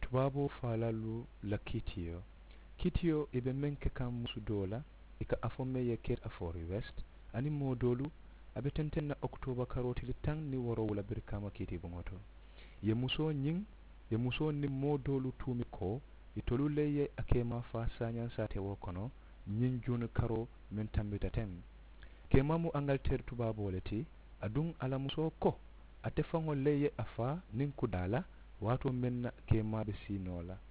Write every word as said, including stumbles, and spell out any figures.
tubabo falalu la kitio kitio ibe menke kam musu dola ika afome ye ket afori west ani modolu abe tenten na october karoti tang ni woro wala bir kama kiti bongoto ye muso nyin ye muso ni modolu tumi ko itolu leye akema fa sanyan sate wo kono nyin junu karo men tambita tem kemamu angalter tubabo leti adun ala muso ko ate fango leye afa nin kudala wato menna kema be sinola